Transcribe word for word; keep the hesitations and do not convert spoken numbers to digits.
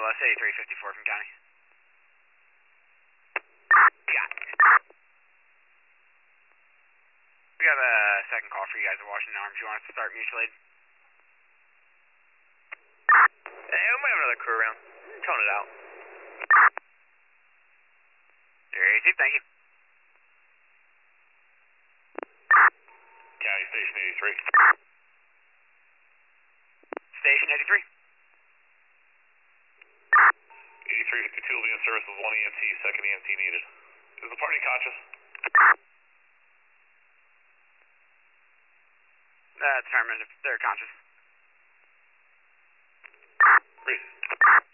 S eighty-three fifty-four from County. Got it. We have a second call for you guys at Washington Arms. You want us to start mutual aid? Hey, we might have another crew around. Tone it out. There you thank you. County Station eighty-three. Station eighty-three. eighty-three fifty-two will be in service with one E M T, second E M T needed. Is the party conscious? Uh, determined if they're conscious. Reese.